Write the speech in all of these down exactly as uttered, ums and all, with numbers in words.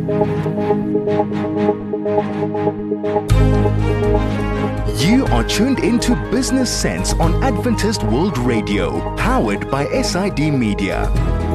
You are tuned into Business Sense on Adventist World Radio, powered by S I D Media.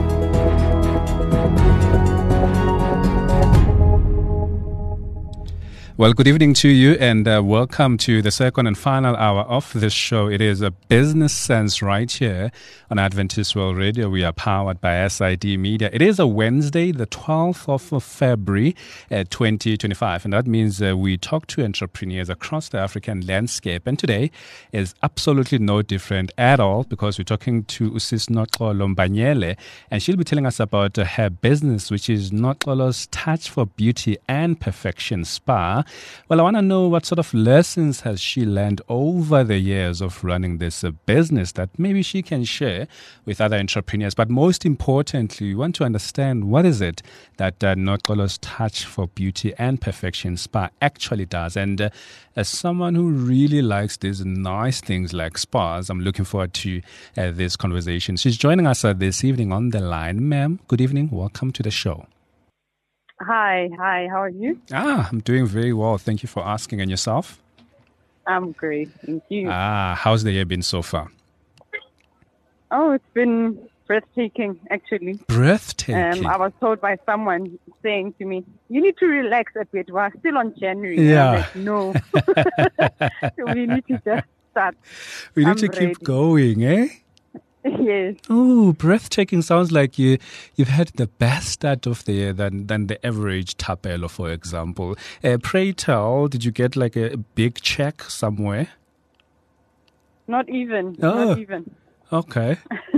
Well, good evening to you, and uh, welcome to the second and final hour of this show. It is a Business Sense right here on Adventist World Radio. We are powered by S I D Media. It is a Wednesday, the twelfth of February, uh, twenty twenty-five, and that means uh, we talk to entrepreneurs across the African landscape. And today is absolutely no different at all, because we're talking to Usis Noxolo Mbanyele, and she'll be telling us about uh, her business, which is Noxolo's Touch for Beauty and Perfection Spa. Well, I want to know what sort of lessons has she learned over the years of running this uh, business that maybe she can share with other entrepreneurs. But most importantly, we want to understand what is it that uh, Noxolo's Touch for Beauty and Perfection Spa actually does. And uh, as someone who really likes these nice things like spas, I'm looking forward to uh, this conversation. She's joining us uh, this evening on the line. Ma'am, good evening. Welcome to the show. Hi, hi, how are you? Ah, I'm doing very well. Thank you for asking. And yourself? I'm great, thank you. Ah, how's the year been so far? Oh, it's been breathtaking, actually. Breathtaking? Um, I was told by someone saying to me, you need to relax a bit. We're still on January. Yeah. I was like, no. So we need to just start. We need I'm to ready. keep going, eh? Yes. Oh, breathtaking sounds like you, you've had the best start of the year than, than the average Tapelo, for example. Uh, pray tell, did you get like a big check somewhere? Not even, Oh. not even. Okay.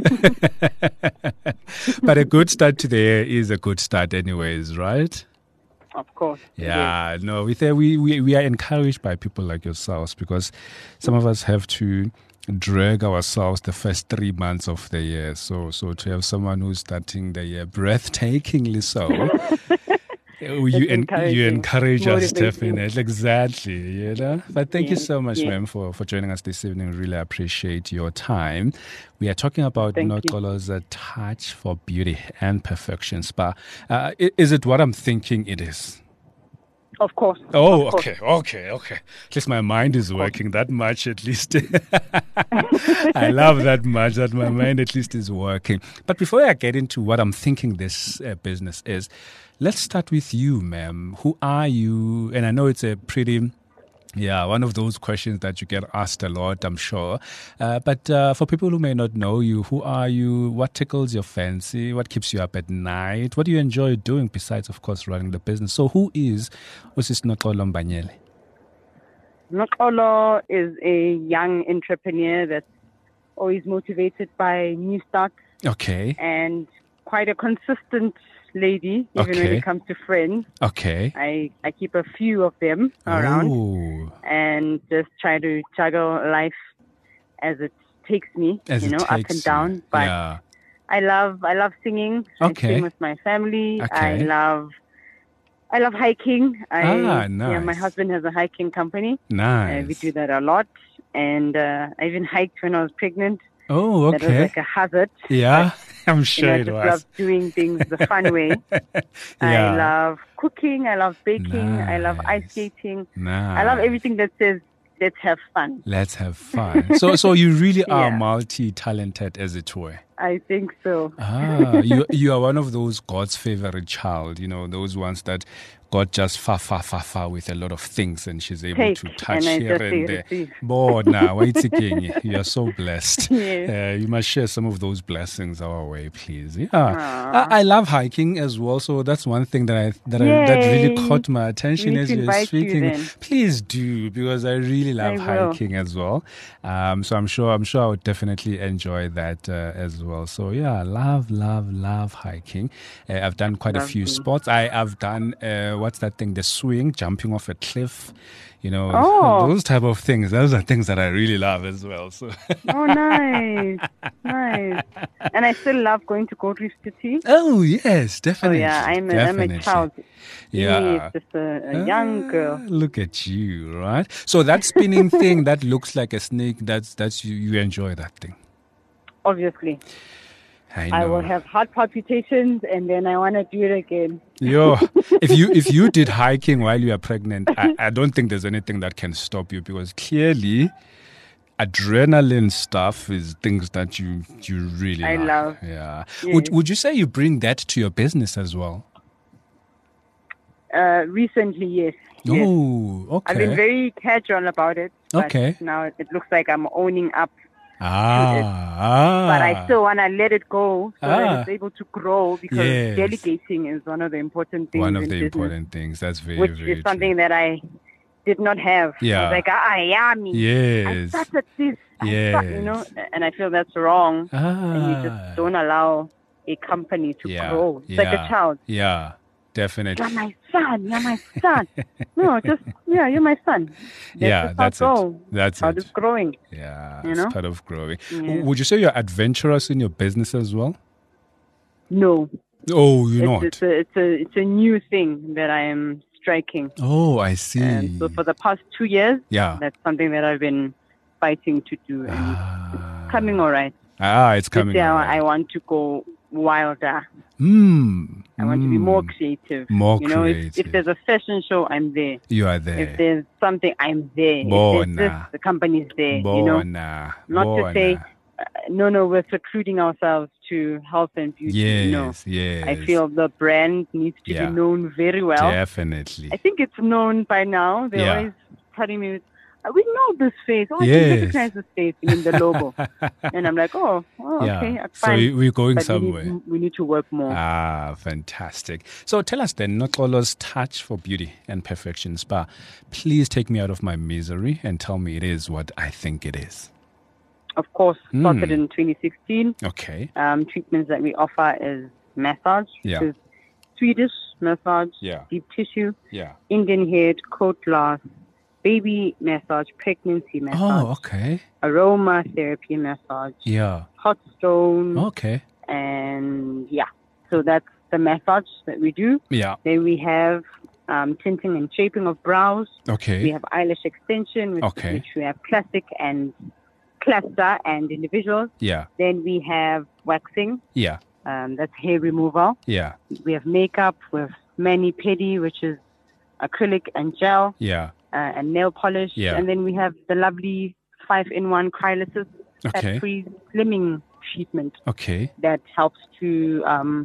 But a good start to the year is a good start anyways, right? Of course. Yeah, no, we, th- we, we, we are encouraged by people like yourselves, because some of us have to drag ourselves the first three months of the year. So so to have someone who's starting the year breathtakingly so, you, en- you encouraging. encourage us Motivating. definitely. Exactly, you know. But thank you Yes, so much, yes. ma'am, for, for joining us this evening. Really appreciate your time. We are talking about Thank you. Noxolo's uh, Touch for Beauty and Perfection Spa. Uh, i- is it what I'm thinking it is? Of course. Oh, of course. okay, okay, okay. At least my mind is working that much, at least. I love that much, that my mind at least is working. But before I get into what I'm thinking this uh, business is, let's start with you, ma'am. Who are you? And I know it's a pretty... Yeah, one of those questions that you get asked a lot, I'm sure. Uh, but uh, for people who may not know you, who are you? What tickles your fancy? What keeps you up at night? What do you enjoy doing besides, of course, running the business? So who is Usis Noxolo Mbanyele? Noxolo is a young entrepreneur that's always motivated by new starts Okay, and quite a consistent lady, even when Okay. it comes to friends. okay. I, I keep a few of them around Ooh, and just try to juggle life as it takes me, as you it know, up takes and down. you. But Yeah, I love I love singing. Okay. I sing with my family. I Okay. love I love hiking. I, Ah, Yeah, my nice. husband has a hiking company. nice. Uh, we do that a lot. And uh, I even hiked when I was pregnant. Oh, That was okay. like a hazard. Yeah, I'm You know, sure I it just was. love doing things the fun way. I Yeah. love cooking. I love baking. I love ice Nice. skating. Nice. I love everything that says, let's have fun. Let's have fun. So, so you really are Yeah. multi-talented, as it were. I think so. Ah, you you are one of those God's favorite child. You know, those ones that God just far, far, far, far with a lot of things, and she's able Take, to touch and I here just and there. receive. Bored now, wait again. You are so blessed. Yes. Uh, you must share some of those blessings our way, please. Yeah, Aw. I, I love hiking as well. So that's one thing that I that I, that really Yay. caught my attention We need as to you're invite you speaking. then. Please do, because I really love I will. hiking as well. Um, so I'm sure I'm sure I would definitely enjoy that uh, as well. So yeah, love, love, love hiking. Uh, I've done quite a few Lovely. sports. I have done uh, what's that thing? The swing, jumping off a cliff. You know, Oh. those type of things. Those are things that I really love as well. So Oh, nice. Nice. And I still love going to Gold Reef City. oh yes, Oh, definitely. yeah, I'm a, I'm definitely. a child. Yeah. Yes, just a, a young Ah, girl. Look at you, right? So that spinning thing that looks like a snake, that's that's you, you enjoy that thing. Obviously. I I know. will have heart palpitations, and then I want to do it again. Yo, if you if you did hiking while you are pregnant, I, I don't think there's anything that can stop you, because clearly adrenaline stuff is things that you you really I like. love. Yeah. Yes. Would would you say you bring that to your business as well? Uh, recently, yes. yes. Oh, okay. I've been very casual about it. But Okay. now it looks like I'm owning up. ah, it. ah. But I still want to let it go so Ah. that it's able to grow, because Yes. delegating is one of the important things one of in the business, important things. That's very which very is something true. that I did not have. I Yeah. was like, ah, yummy. I Yes. started this. I start, you know, and I feel that's wrong. Ah. And you just don't allow a company to yeah. grow. It's yeah. like a child. Yeah. Definitely. You're my son. You're my son. No, just, yeah, you're my son. That's Yeah, just that's how it. it. Goes. That's how it. it's growing. Yeah, You it's know? part of growing. Yeah. W- Would you say you're adventurous in your business as well? No, Oh, you're it's, not. it's a it's a it's a new thing that I am striking. Oh, I see. And so for the past two years, Yeah. that's something that I've been fighting to do, and Ah. it's coming all right. Ah, it's coming. This year, alright. I want to go wilder. Mm, I want to be more mm. creative. More you know, if, creative. if there's a fashion show, I'm there. You are If there. there's something, I'm there. If Bona. there's this, the company's there. You know, Bona. not Bona. to say, uh, no, no, we're secluding ourselves to health and beauty. Yes, No, yes. I feel the brand needs to Yeah. be known very well. Definitely. I think it's known by now. They're Yeah. always telling me, "Uh, we know this face. Oh, I Yes. can recognize this face in the logo." And I'm like, oh, oh yeah. okay, that's So fine. we- we're going But somewhere. We need, we need to work more. Ah, fantastic. So tell us then, Noxolo's Touch for Beauty and Perfection Spa. Please take me out of my misery and tell me it is what I think it is. Of course, started Mm. in twenty sixteen. Okay. Um, treatments that we offer is massage, Yeah. which is Swedish massage, Yeah. deep tissue, Yeah. Indian head, coat glass, baby massage, pregnancy massage, Oh, okay. aroma therapy massage, Yeah. hot stone, Okay. and yeah. So that's the massage that we do. Yeah. Then we have um, tinting and shaping of brows. Okay. We have eyelash extension, which, Okay. which we have classic and cluster and individuals. Yeah. Then we have waxing. Yeah. Um, that's hair removal. Yeah. We have makeup. We have mani pedi, which is acrylic and gel, Yeah. uh, and nail polish. Yeah. And then we have the lovely five-in-one cryolysis Okay. fat-free slimming treatment Okay. that helps to um,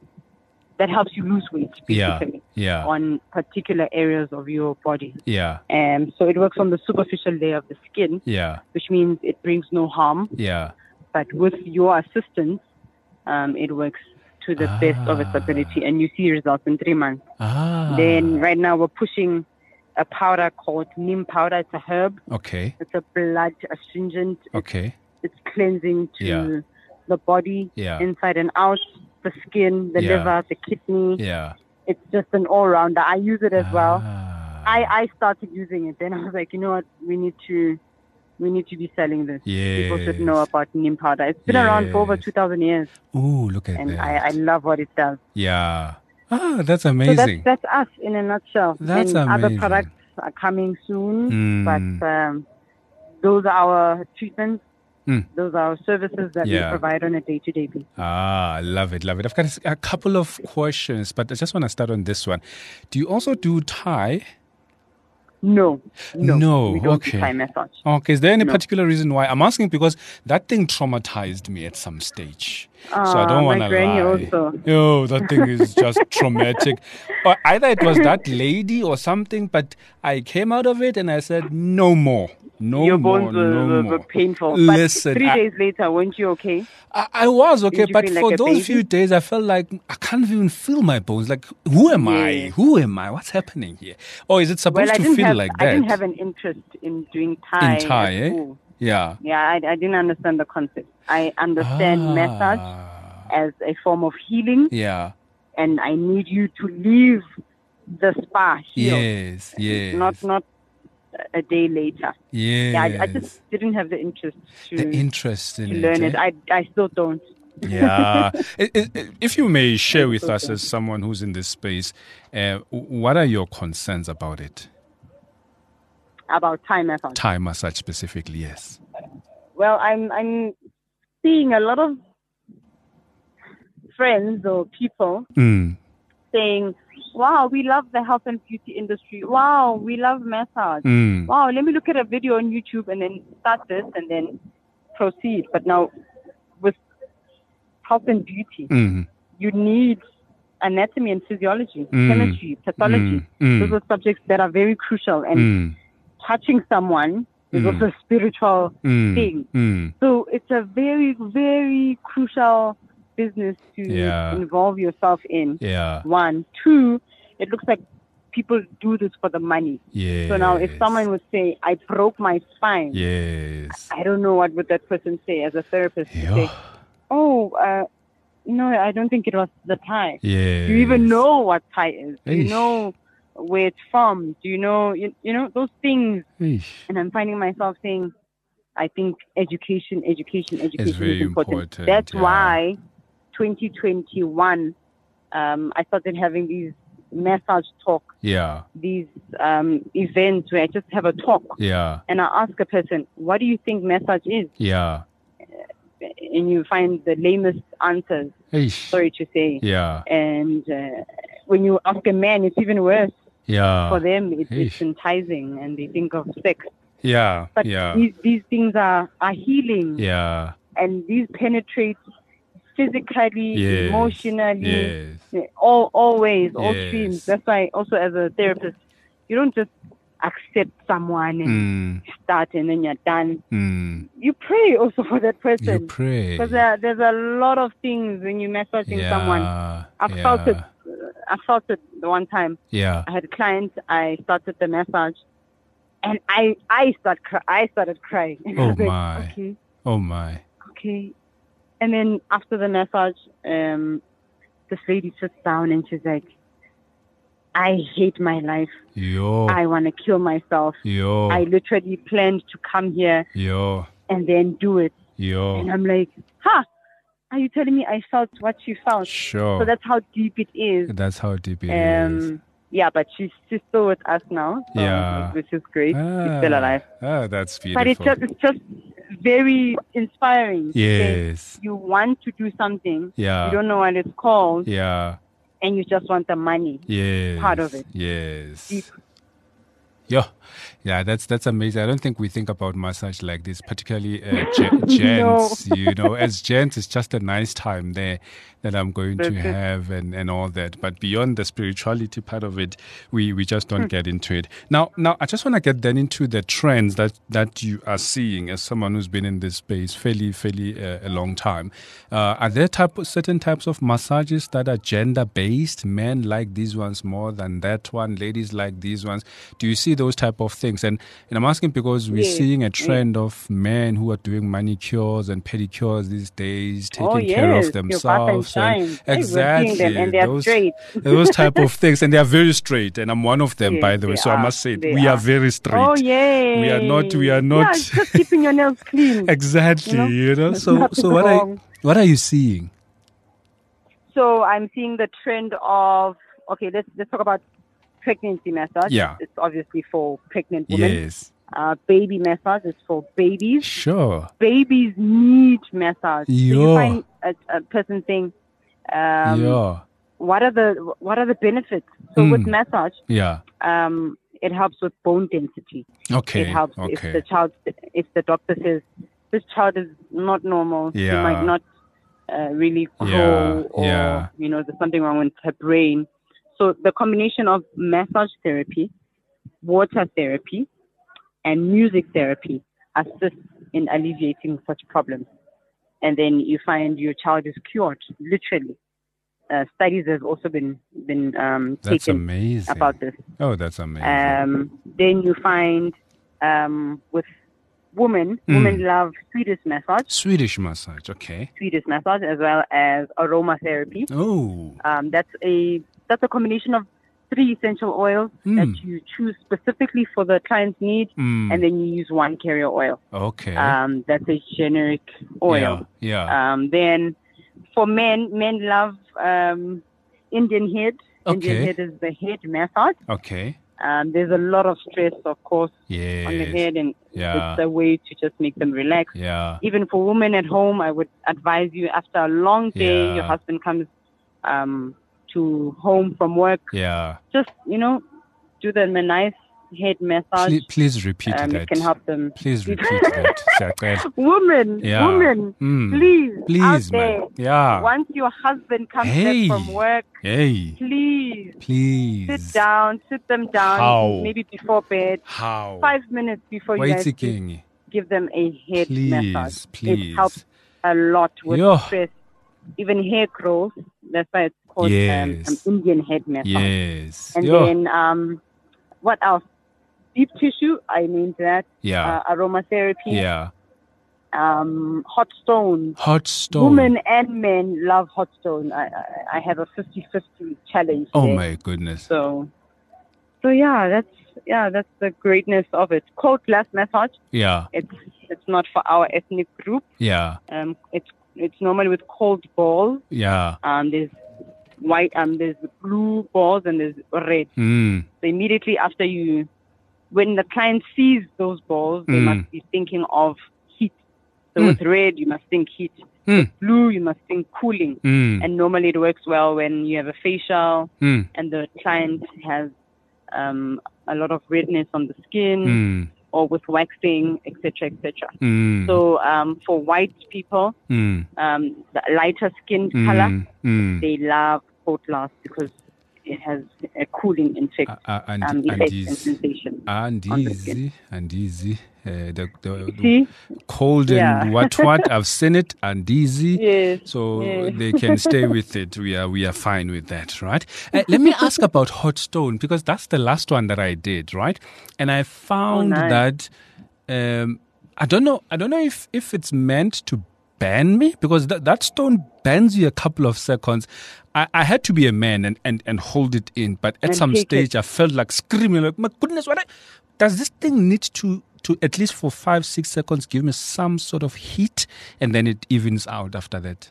that helps you lose weight, Yeah. basically, Yeah. on particular areas of your body. Yeah. And so it works on the superficial layer of the skin, Yeah. which means it brings no harm. Yeah. But with your assistance, um, it works to the best of its Ah. ability, and you see results in three months. Ah. Then right now we're pushing a powder called neem powder. It's a herb. Okay. It's a blood astringent. It's, Okay. it's cleansing to Yeah. the body, Yeah. inside and out, the skin, the Yeah. liver, the kidney. Yeah. It's just an all-rounder. I use it as well. Ah. I, I started using it. Then I was like, you know what? We need to we need to be selling this. People should know Yes. about neem powder. It's been around for over Yes. two thousand years, Ooh, look at and that. I, I love what it does. Yeah. Ah, that's So amazing. that's, that's us in a nutshell. That's and other amazing. products are coming soon, Mm. but um, those are our treatments. Mm. Those are our services that Yeah. we provide on a day-to-day basis. Ah, I love it, love it. I've got a, a couple of questions, but I just want to start on this one. Do you also do Thai? No, no, No, we don't okay. do Thai massage. Okay, is there any No. particular reason why? I'm asking because that thing traumatized me at some stage. so I Ah, don't my want to granny lie. also. Yo, that thing is just traumatic. Or either it was that lady or something, but I came out of it and I said, no more. No Your more, bones were, no were, more. were painful. Listen, but three I- days later, weren't you okay? I, I was okay, Did you but feel for like a those baby? few days, I felt like I can't even feel my bones. Like, who am I? Yeah. Who am I? What's happening here? Or is it supposed Well, I to didn't feel have like I that? didn't have an interest in doing Thai. In Thai, at eh? school. Yeah. Yeah, I, I didn't understand the concept. I understand massage Ah, as a form of healing, Yeah. and I need you to leave the spa healed, Yes. Yes. not not a day later. Yes. Yeah, I, I just didn't have the interest to, the interest in to it. learn eh? it. I I still don't. Yeah. I- I- If you may share with us as someone who's in this space, uh, what are your concerns about it? About Thai massage. Thai massage specifically, yes. Well, I'm I'm seeing a lot of friends or people Mm. saying, wow, we love the health and beauty industry. Wow, we love massage. Mm. Wow, let me look at a video on YouTube and then start this and then proceed. But now with health and beauty, Mm. you need anatomy and physiology, Mm. chemistry, pathology. Mm. Mm. Those are subjects that are very crucial. And Mm. touching someone is Mm. also a spiritual Mm. thing. Mm. So it's a very, very crucial business to Yeah. involve yourself in. Yeah. One. Two, it looks like people do this for the money. Yes. So now if someone would say, I broke my spine, Yes. I don't know what would that person say as a therapist. To Yeah. say, oh, uh, no, I don't think it was the tie. Yes. Do you even know what tie is? Do you Eesh. know where it's from? Do you know, you, you know, those things? Eesh. And I'm finding myself saying, I think education, education, education very is important. important, That's yeah. why twenty twenty-one, um, I started having these massage talks, Yeah. these um, events where I just have a talk. Yeah. And I ask a person, what do you think massage is? Yeah. And you find the lamest answers, Eesh. sorry to say. Yeah. And uh, when you ask a man, it's even worse. Yeah. For them, it, it's Eesh. enticing and they think of sex. Yeah. But Yeah. these, these things are, are healing. Yeah. And these penetrate physically, Yes. emotionally, Yes. all, all ways, all Yes. streams. That's why also as a therapist, you don't just accept someone and Mm. start and then you're done. Mm. You pray also for that You person. pray. Because there, there's a lot of things when you're massaging yeah. someone. I've yeah. felt it. I felt it the one time. Yeah. I had a client. I started the massage, and I I start cry, I started crying. And I Oh was like, my. Okay, Oh my. okay. And then after the massage, um, this lady sits down and she's like, "I hate my life. Yo. I want to kill myself. Yo. I literally planned to come here Yo. and then do it." Yo. And I'm like, "Huh? Are you telling me I felt what you felt?" Sure. So that's how deep it is. That's how deep it is. Um, yeah, but she's she's still with us now. So, Yeah. which is great. Ah, She's still alive. Ah, that's beautiful. But it's just it's just very inspiring. to say Yes. you want to do something. Yeah. You don't know what it's called, Yeah. and you just want the money. Yes. Part of it. Yes. Deep. Yeah, yeah, that's that's amazing. I don't think we think about massage like this, particularly uh, ge- gents. No. You know, as gents, it's just a nice time there that I'm going to That's it. have, and, and all that. But beyond the spirituality part of it, we, we just Hmm. don't get into it. Now, now I just want to get then into the trends that, that you are seeing as someone who's been in this space fairly fairly uh, a long time. Uh, are there type certain types of massages that are gender based? Men like these ones more than that one. Ladies like these ones. Do you see those type of things? And and I'm asking because we're Yes, seeing a trend of men who are doing manicures and pedicures these days, taking Oh, care yes, of your bath and themselves. shine. Hey, we're seeing exactly, them, and they're those, straight. those type of things, and they are very straight. And I'm one of them, Yes, by the way. they So I are. must say, it, They we are. are. very straight. Oh yeah. We are not. We are Yeah, not. it's just keeping your nails clean. exactly. You know? You know. There's So nothing so what are wrong. what are you seeing? So I'm seeing the trend of okay. Let's let's talk about pregnancy massage. Yeah. It's obviously for pregnant women. Yes. Uh, baby massage is for babies. Sure. Babies need massage. So you Yeah. find a, a person saying, um, yeah. "What are the what are the benefits?" So with Mm. massage, Yeah. um, it helps with bone density. Okay. It helps if okay. the child, if the doctor says this child is not normal, she Yeah. might not uh, really grow, Yeah, or yeah. you know, there's something wrong with her brain. So the combination of massage therapy, water therapy, and music therapy assists in alleviating such problems. And then you find your child is cured, literally. Uh, studies have also been been um, That's taken amazing. about this. Oh, that's amazing. Um, then you find um, with women, Mm. women love Swedish massage, Swedish massage. Okay. Swedish massage, as well as aromatherapy. Oh. Um, that's a that's a combination of three essential oils Mm. that you choose specifically for the client's need, Mm. and then you use one carrier oil. Okay. Um, that's a generic oil. Yeah. Yeah. Um, then for men, men love um, Indian head. Okay. Indian head is the head massage. okay. Um, there's a lot of stress, of course, Yes. on the head, and Yeah. it's a way to just make them relax. Yeah. Even for women at home, I would advise you, after a long day, Yeah. your husband comes um, to home from work, Yeah. just, you know, do them a nice head massage. Please, please repeat Um, that. it can help them. Please repeat that. Siyacela. Women, Yeah. women, Mm. please, Please, out man. there, Yeah. once your husband comes Hey. back from work, Hey. please Please. sit down, sit them down, How? maybe before bed, How? five minutes before you Wait, guys sleep, King. give them a head Please, massage. please. It helps a lot with Yo. stress, even hair growth. That's why it's called Yes. um, an Indian head massage. Yes. And Yo. then, um, what else? Deep tissue, I named that. Yeah. Uh, aromatherapy. Yeah. Um, hot stones. Hot stone. Women and men love hot stone. I, I, I have a fifty-fifty challenge Oh there. my goodness. So, so yeah, that's yeah, that's the greatness of it. Cold glass massage. Yeah. It's it's not for our ethnic group. Yeah. Um, it's it's normally with cold balls. Yeah. Um, there's white. Um, there's blue balls and there's red. Mm. So immediately after you, when the client sees those balls, they Mm. must be thinking of heat. So Mm. with red, you must think heat. Mm. With blue, you must think cooling. Mm. And normally it works well when you have a facial Mm. and the client has um, a lot of redness on the skin Mm. or with waxing, et cetera, et cetera. Mm. So um, for white people, Mm. um, the lighter skinned color, Mm. Mm. they love cold glass because it has a cooling effect, Uh, uh, and, um, and effect and easy. sensation. And on the easy. And easy. Uh, the, the, the See? cold and Yeah. what what I've seen it and easy. Yes. So yes. they can stay with it. We are we are fine with that, right? Uh, let me ask about hot stone because that's the last one that I did, right? And I found Oh, nice. that um, I don't know. I don't know if if it's meant to burn me because that that stone burns you a couple of seconds. I, I had to be a man and, and, and hold it in, but at And some take stage it. I felt like screaming, like my goodness, what? I, does this thing need to? to at least for five, six seconds, give me some sort of heat, and then it evens out after that.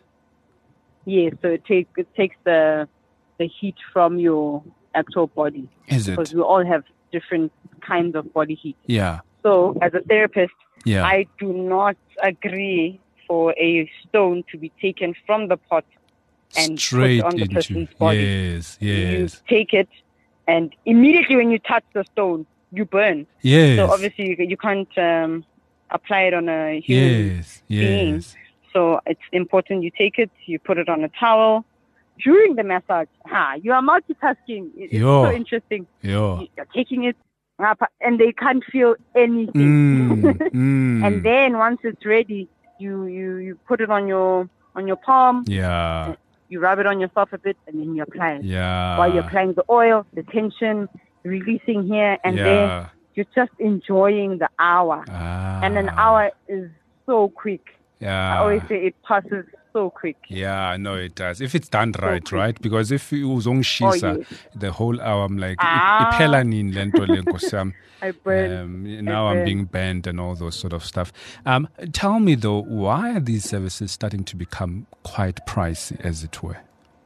Yes, so it, take, it takes the the heat from your actual body. Is Because it? we all have different kinds of body heat. Yeah. So as a therapist, Yeah. I do not agree for a stone to be taken from the pot and Straight put on the into. person's body. Yes, You yes, take it, and immediately when you touch the stone, you burn. yes. So obviously you, you can't um, apply it on a human Yes, being. yes. So it's important you take it, you put it on a towel. During the massage, ha, you are multitasking. It- It's Yo. so interesting. Yo. You're taking it, uh, and they can't feel anything. Mm, mm. And then once it's ready, you, you, you put it on your on your palm, Yeah, you rub it on yourself a bit, and then you apply it. yeah. While you're applying the oil, the tension, releasing here and there, yeah. you're just enjoying the hour. Ah, And an hour is so quick. Yeah. I always say it passes so quick. Yeah, I know it does. If it's done right, quick. right? Because if it was on Oh, Shisa, yes. the whole hour, I'm like, Ah. iphela nini le nto le Nkosi yami? I burn. Um, now I'm burn. being banned and all those sort of stuff. Um, tell me though, why are these services starting to become quite pricey, as it were?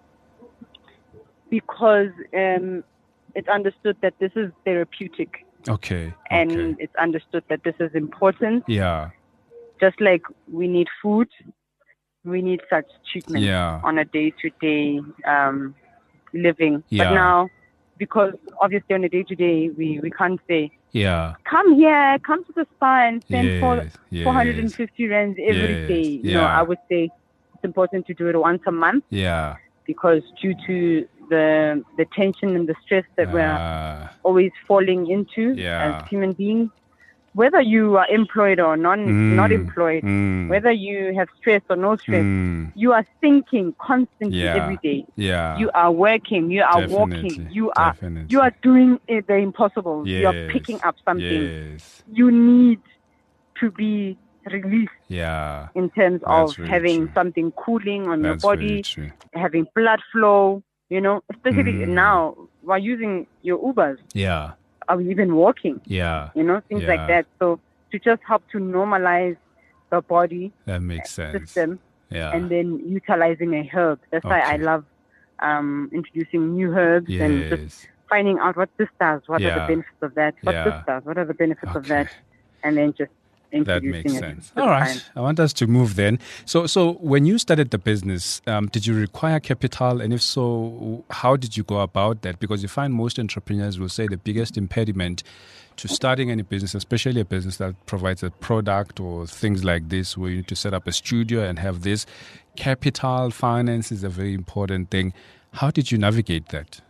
Because um, it's understood that this is therapeutic, Okay. and okay. it's understood that this is important. Yeah. Just like we need food, we need such treatment Yeah. on a day-to-day um, living. Yeah. But now, because obviously on a day-to-day, we, we can't say, Yeah. come here, come to the spa and spend four, Yes, yes. four hundred fifty rands every Yes, day. You know, yeah. I would say it's important to do it once a month, Yeah. because due to the the tension and the stress that we're Ah, always falling into Yeah. as human beings, whether you are employed or non Mm, not employed, mm, whether you have stress or no stress, mm, you are thinking constantly Yeah. every day. yeah. You are working, you are Definitely, walking, you are definitely. you are doing uh, the impossible. You are Yes, picking up something. Yes. You need to be released Yeah. in terms That's of very having true. something cooling on That's your very body, true. having blood flow, you know, especially Mm. now while using your Ubers Yeah. or even walking, Yeah. you know, things Yeah. like that. So to just help to normalize the body That makes sense. system, Yeah. and then utilizing a herb. That's why I Okay. love um, introducing new herbs and just Yes. finding out what this does, what Yeah. are the benefits of that, what Yeah. this does, what are the benefits of Okay. that, and then just That introducing makes it sense. to the All right. client. I want us to move then. So, so when you started the business, um, did you require capital? And if so, how did you go about that? Because you find most entrepreneurs will say the biggest impediment to starting any business, especially a business that provides a product or things like this, where you need to set up a studio and have this, capital, finance is a very important thing. How did you navigate that?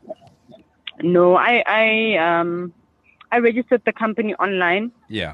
No, I I um I registered the company online, Yeah.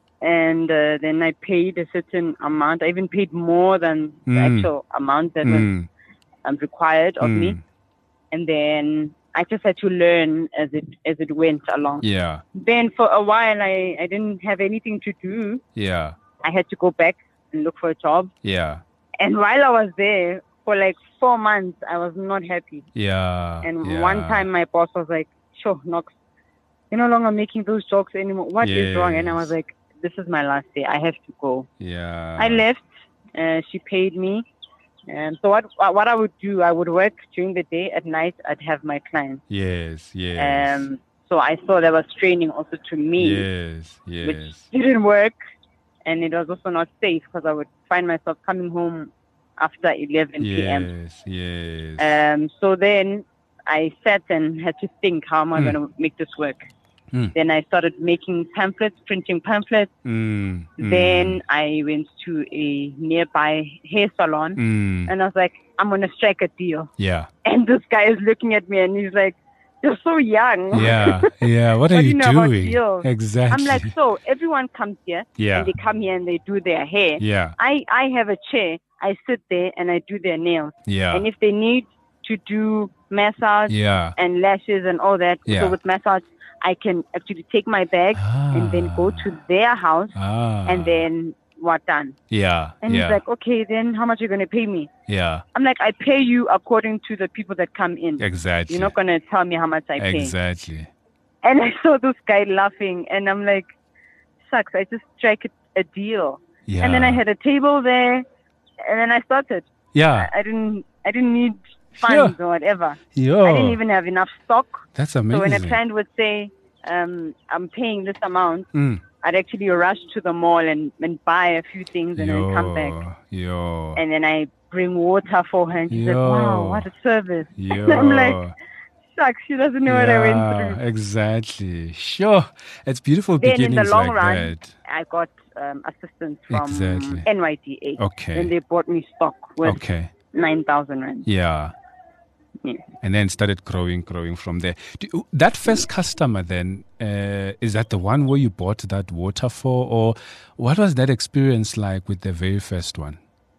and uh, then I paid a certain amount. I even paid more than the Mm. actual amount that was Mm. um, required of me, Mm. and then I just had to learn as it as it went along. Yeah. Then for a while, I I didn't have anything to do. Yeah. I had to go back and look for a job. Yeah. And while I was there for like four months, I was not happy. Yeah. And yeah. one time my boss was like, sure, Knox, you're no longer making those jokes anymore. What is wrong? And I was Yes. like, this is my last day. I have to go. Yeah. I left. Uh, she paid me. And so what what I would do, I would work during the day. At night, I'd have my clients. Yes. Yes. Um, so I saw there was training also to me, Yes. which Yes. didn't work. And it was also not safe because I would find myself coming home after eleven p.m. Yes. Yes. Um, so then I sat and had to think, how am I Mm. going to make this work? Mm. Then I started making pamphlets, printing pamphlets. Mm. Mm. Then I went to a nearby hair salon, Mm. and I was like, I'm going to strike a deal. Yeah. And this guy is looking at me and he's like, you're so young. Yeah. Yeah. What are What do you you know about doing? deals? Exactly. I'm like, so everyone comes here Yeah. and they come here and they do their hair. Yeah. I, I have a chair. I sit there and I do their nails. Yeah. And if they need to do massage Yeah. and lashes and all that, Yeah. so with massage, I can actually take my bag and then go to their house Ah. and then what done. Yeah. And yeah. he's like, okay, then how much are you going to pay me? yeah. I'm like, I pay you according to the people that come in. Exactly. You're not going to tell me how much I pay. Exactly. And I saw this guy laughing, and I'm like, shucks, I just strike a, a deal. Yeah. And then I had a table there, and then I started. Yeah. I, I didn't, I didn't need funds Sure. or whatever. Yo. I didn't even have enough stock. That's So amazing. when a client would say, um, I'm paying this amount, Mm. I'd actually rush to the mall and, and buy a few things and Yo. then come back. Yo. And then I bring water for her, and she's like, Yo. wow, what a service. Yo. And I'm like, shucks, she doesn't know what I went through. Exactly. Sure. It's beautiful Then in beginnings the long like run, that. I got um, assistance from Exactly. N Y D A. Okay. And they bought me stock with Okay. nine thousand rand. Yeah. Yeah. And then started growing, growing from there. Do, that first customer then, uh, is that the one where you bought that water for? Or what was that experience like with the very first one?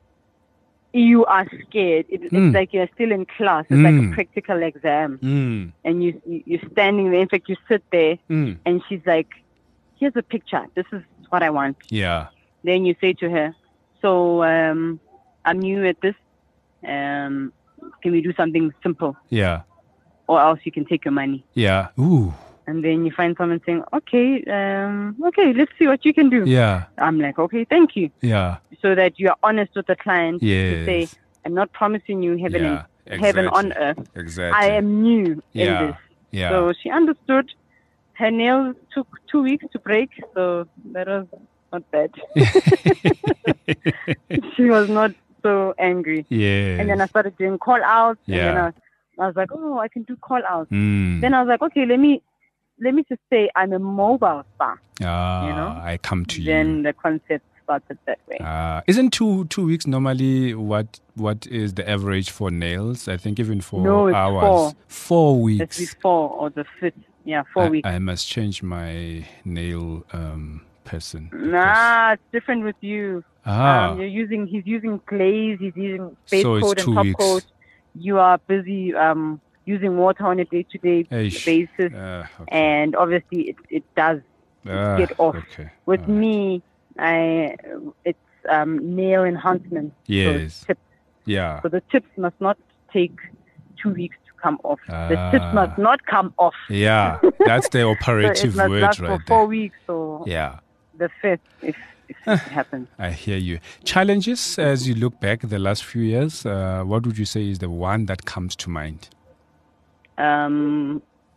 You are scared. It, it's Mm. like you're still in class. It's like Mm. a practical exam. Mm. And you, you- you're standing there. In fact, you sit there, Mm. and she's like, here's a picture. This is what I want. Yeah. Then you say to her, so um, I'm new at this. Um, can we do something simple? Yeah. Or else you can take your money. Yeah. Ooh. And then you find someone saying, okay, um, okay, let's see what you can do. Yeah. I'm like, okay, thank you. Yeah. So that you are honest with the client to Yes. say, I'm not promising you heaven, Yeah, and, heaven on exactly. earth. Exactly. I am new Yeah. in this. Yeah. So she understood. Her nails took two weeks to break, so that was not bad. She was not so angry. yes. And then I started doing call outs. Yeah. And then I, I was like, oh, I can do call outs. Mm. Then I was like, okay, let me let me just say I'm a mobile spa. ah, you know, I come to Then you. the concept started that way. Uh, isn't two two weeks normally what what is the average for nails? I think even for No, it's hours. four. Four The weeks. before or the fifth. Yeah, four I, weeks. I must change my nail um, person. because- Nah, it's different with you. Ah. Um, you're using he's using glaze, he's using base So it's coat two and top weeks. coat. You are busy um, using water on a day to day Eish. basis, Ah, okay. and obviously it, it does Ah, get off. Okay. With All right. me, I it's um, nail enhancement. So Yes. it's tips. Yeah. So the tips must not take two weeks to come off. The Ah. tips must not come off. Yeah. That's the So operative it must word last right for four there. weeks or Yeah. the fifth if, if it happens. I hear you. Challenges as you look back the last few years, uh, what would you say is the one that comes to mind? Um,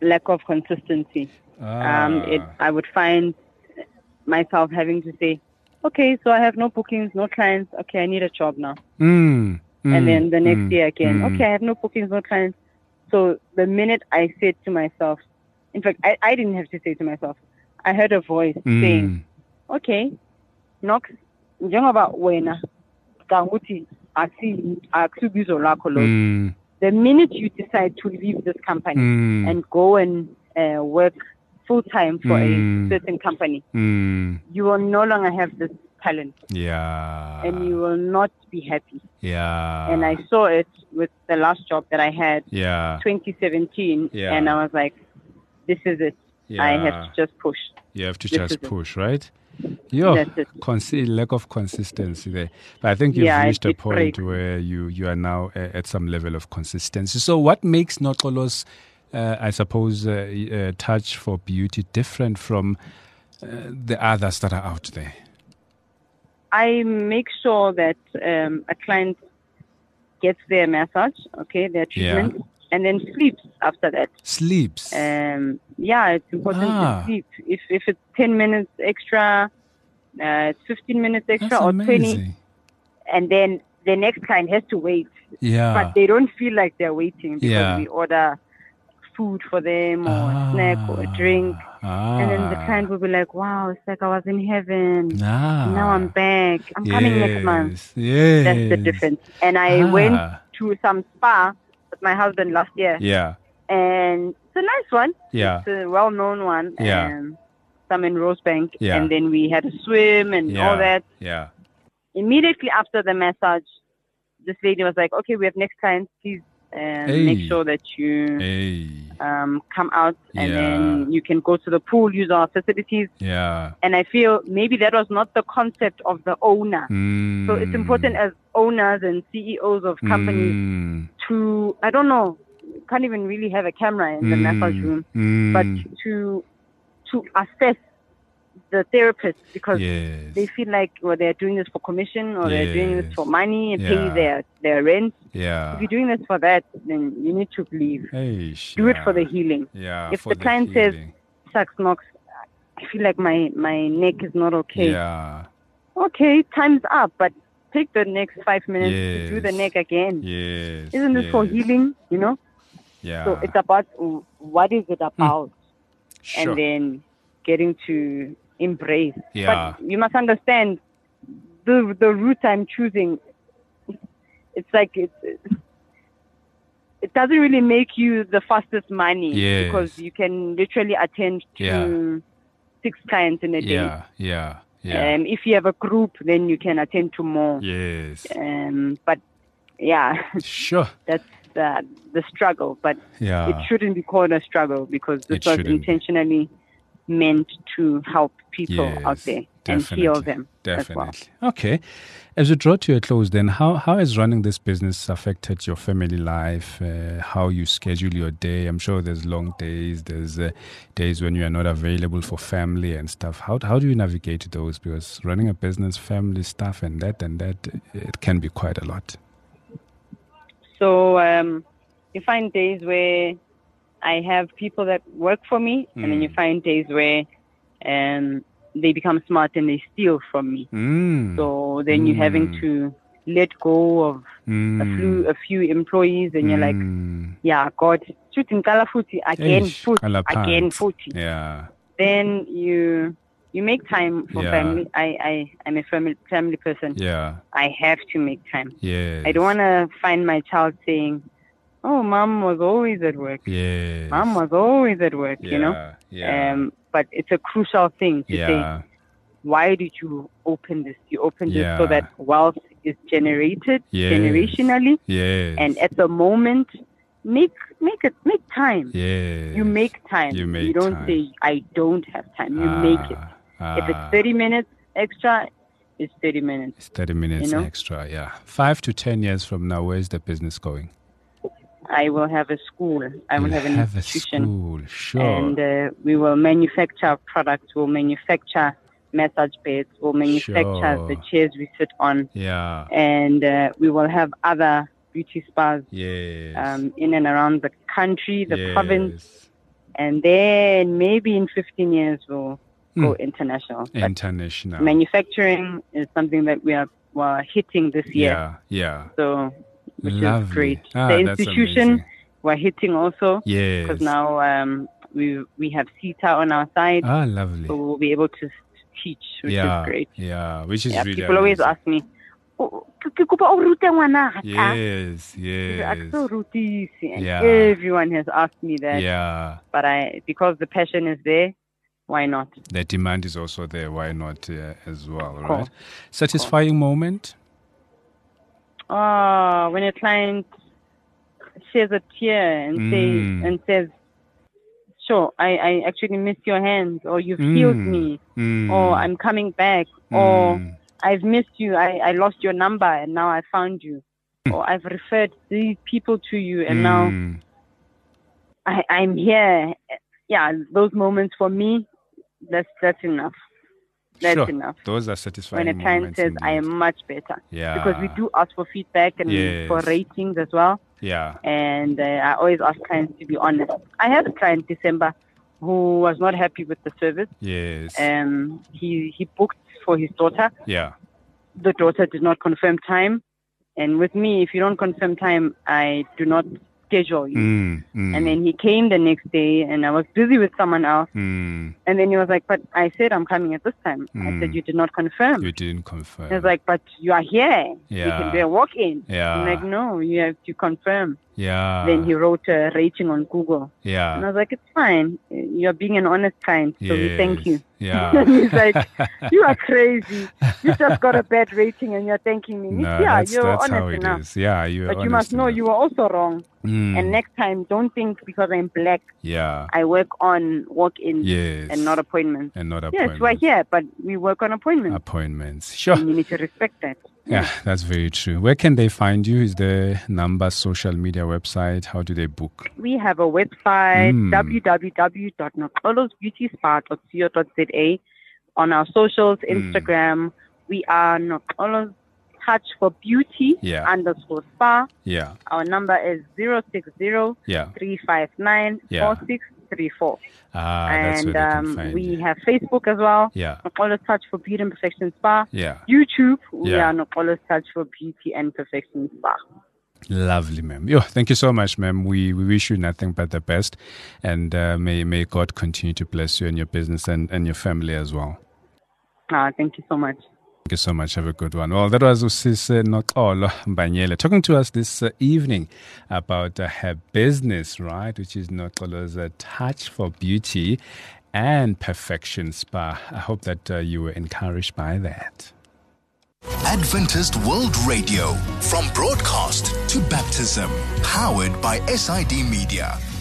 lack of consistency. Ah. Um, it, I would find myself having to say, okay, so I have no bookings, no clients. Okay, I need a job now. Mm, mm, and then the next mm, year again, mm. okay, I have no bookings, no clients. So the minute I said to myself, in fact, I, I didn't have to say to myself, I heard a voice Mm. saying, okay, Knox, njengoba wena kanguthi asi akubizo lakho lo. Mm. The minute you decide to leave this company Mm. and go and uh, work full time for Mm. a certain company, Mm. you will no longer have this talent Yeah. and you will not be happy. Yeah. And I saw it with the last job that I had, Yeah. twenty seventeen, Yeah. and I was like, this is it. I have Yeah. to just push. You have to This just is it. push, right? Yo, That's it. consi- lack of consistency there. But I think you've Yeah, reached it- a it point breaks. where you, you are now uh, at some level of consistency. So what makes Noxolo's, uh, I suppose, uh, uh, touch for beauty different from uh, the others that are out there? I make sure that um, a client gets their massage, okay, their treatment, and then sleeps after that. Sleeps. Um, yeah, it's important Ah. to sleep. If if it's ten minutes extra, uh, it's fifteen minutes extra, That's or twenty, amazing. and then the next client has to wait. Yeah. But they don't feel like they're waiting because Yeah. we order food for them or ah. a snack or a drink. Ah. And then the client will be like, wow, it's like I was in heaven. Ah. Now I'm back. I'm coming next month. Yes. That's the difference. And I Ah. went to some spa with my husband last year. Yeah. And it's a nice one. Yeah. It's a well-known one. Yeah. Um, some in Rosebank. Yeah. And then we had a swim and Yeah. all that. Yeah. Immediately after the massage, this lady was like, okay, we have next client. Please um, Hey. make sure that you Hey. um, come out and Yeah. then you can go to the pool, use our facilities. Yeah. And I feel maybe that was not the concept of the owner. Mm. So it's important as owners and C E Os of companies Mm. to, I don't know, can't even really have a camera in the Mm. massage room, Mm. but to to assess the therapist because yes. they feel like well they're doing this for commission or they're doing this Yes. for money and Yeah. pay their their rent. Yeah. If you're doing this for that, then you need to leave. Hey, Do it yeah. for the healing. Yeah. If for the client says, healing. "Sucks, Knox, I feel like my my neck is not okay." Yeah. Okay, time's up, but take the next five minutes to do the Yes. neck again. Yes. Isn't this for yes. healing? You know. Yeah. So it's about uh, what is it about, sure. and then getting to embrace. Yeah. But you must understand the the route I'm choosing. It's like it's, it doesn't really make you the fastest money Yes. because you can literally attend to Yeah. six clients in a day. yeah. Yeah. Yeah. Um, if you have a group, then you can attend to more. yes. Um, but yeah, Sure. that's the the struggle. But Yeah. it shouldn't be called a struggle because this It was shouldn't. intentionally meant to help people Yes, out there and heal them as well. Definitely. Okay. As we draw to a close, then, how, how has running this business affected your family life? Uh, how you schedule your day? I'm sure there's long days. There's uh, days when you are not available for family and stuff. How how do you navigate those? Because running a business, family stuff, and that and that, it can be quite a lot. So um, you find days where I have people that work for me, and then you Mm. find days where um, they become smart and they steal from me. Mm. So then you're having Mm. to let go of Mm. a few a few employees, and you're like, Mm. yeah, God, shooting kala futhi again, Eish, futhi, kala again, pants. futhi. Yeah. Then you you make time for Yeah. family. I I I'm a family family person. Yeah. I have to make time. Yes. I don't want to find my child saying, "Oh, mom was always at work. Yes. Mom was always at work." Yeah. You know. Yeah. Um, but it's a crucial thing to yeah. say. Why did you open this? You opened Yeah. it so that wealth is generated Yes. generationally, Yes. and at the moment, make make it make time. yes. You make time. You make don't time. say I don't have time. You make it. Ah, If it's ah. thirty minutes extra, it's thirty minutes. It's thirty minutes you know? extra, yeah. Five to ten years from now, where's the business going? I will have a school. I will You'll have an have a institution. school, sure. And uh, we will manufacture products. We'll manufacture massage beds. We'll manufacture Sure. the chairs we sit on. yeah. And uh, we will have other beauty spas Yes. um, in and around the country, the yes. province, And then maybe in fifteen years we'll mm. go international. But international. Manufacturing is something that we are, we are hitting this year. Yeah, yeah. So, which Lovely. is great. Ah, the institution we're hitting also. Yes. Because now um, we we have CETA on our side. Ah, lovely. So we'll be able to teach, which yeah, is great. Yeah, which is yeah, really people amazing. always ask me, yes, yes. Yeah. Everyone has asked me that. Yeah. But I, because the passion is there, why not? The demand is also there. Why not uh, as well, cool. right? Satisfying cool. moment? Oh, when a client shares a tear and, mm. say, and says, sure, I, I actually miss your hands, or you've mm. healed me, mm. or I'm coming back, mm. or I've missed you, I, I lost your number and now I found you, mm. or I've referred these people to you and mm. now I, I'm here. Yeah, those moments for me, that's that's enough. That's sure. enough. Those are satisfying when a client says, indeed. I am much better. Yeah. Because we do ask for feedback and yes. for ratings as well. Yeah. And uh, I always ask clients to be honest. I had a client December who was not happy with the service. Yes. Um, he, he booked for his daughter. Yeah. The daughter did not confirm time. And with me, if you don't confirm time, I do not schedule you. Mm, mm. And then he came the next day and I was busy with someone else. Mm. And then he was like, but I said I'm coming at this time. Mm. I said, you did not confirm. You didn't confirm. He was like, but you are here. Yeah. You can do a walk-in. Yeah. I'm like, no, you have to confirm. Yeah. Then he wrote a rating on Google. Yeah. And I was like, it's fine. You're being an honest client, so yes. we thank you. Yeah. And he's like, you are crazy. You just got a bad rating and you're thanking me. No, yeah, that's, you're that's honest how it enough. is. Yeah, you're But honest you must know enough. you were also wrong. Mm. And next time, don't think because I'm black, yeah, I work on walk-ins yes. and not appointments. And not appointments. Yes, we're here, but we work on appointments. Appointments. Sure. And you need to respect that. Yeah, that's very true. Where can they find you? Is there number, social media website? How do they book? We have a website, Mm. w w w dot noxolos beauty spa dot co dot za. On our socials, Instagram, mm. we are Noxolos Touch for Beauty yeah. underscore spa. Yeah. Our number is zero six zero, yeah. three five nine, four six three four. Ah, and that's where they um, can find we you. have Facebook as well. Yeah. Noxolos Touch for Beauty and Perfection Spa. Yeah. YouTube, we yeah. are Noxolos Touch for Beauty and Perfection Spa. Lovely, ma'am. Yo, thank you so much, ma'am. We we wish you nothing but the best, and uh, may may God continue to bless you and your business and, and your family as well. Ah, thank you so much. Thank you so much. Have a good one. Well, that was Usise Noxolo Mbanyele talking to us this uh, evening about uh, her business, right, which is Noxolo's uh, Touch for Beauty and Perfection Spa. I hope that uh, you were encouraged by that. Adventist World Radio, from broadcast to baptism, powered by S I D Media.